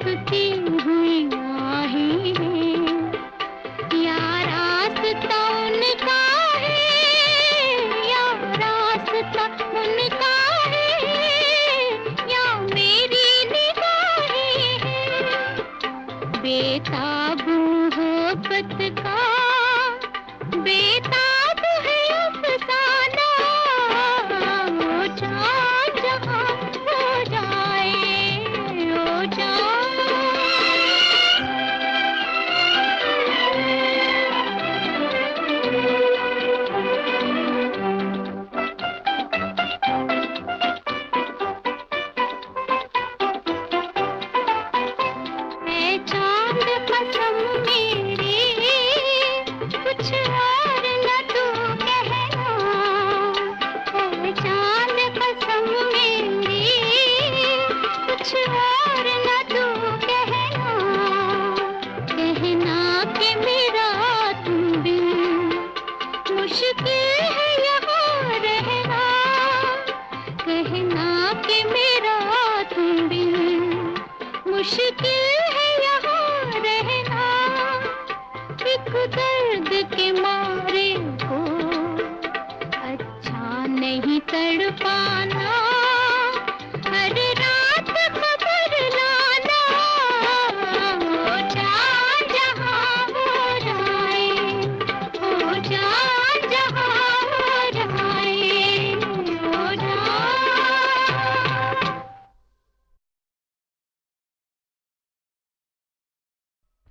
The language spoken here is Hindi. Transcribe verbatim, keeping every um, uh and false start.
धड़कती हुई आहें हैं, या रास्ता उनका है, या रास्ता उनका है, या मेरी निगाहें हैं। बेताब मोहब्बत का बेताब है अफसाना, ओ जान जहाँ हो जाए, ओ जान। ऐ चाँद कसम मेरी कुछ और न तू कहना, ऐ चाँद कसम मेरी कुछ और न तू कहना, कहना कि मेरा तुम बिन मुश्किल है यहाँ रहना, कहना कि मेरा तुम बिन मुश्किल है यहाँ रहना। एक दर्द के मारे को अच्छा नहीं तड़पाना।